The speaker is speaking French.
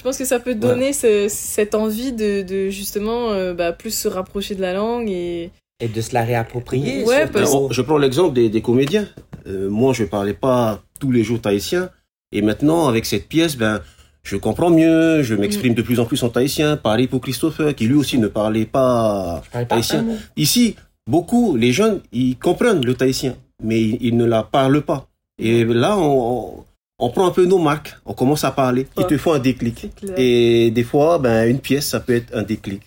pense que ça peut donner cette envie de justement plus se rapprocher de la langue et de se la réapproprier. Ouais, je prends l'exemple des comédiens. Moi, je parlais pas tous les jours tahitien. Et maintenant, avec cette pièce, je comprends mieux, je m'exprime de plus en plus en tahitien. Pareil pour Christopher, qui lui aussi ne parlait pas tahitien. Ici, beaucoup, les jeunes, ils comprennent le tahitien, mais ils ne la parlent pas. Et là, on prend un peu nos marques, on commence à parler, ils te font un déclic. Et des fois, une pièce, ça peut être un déclic.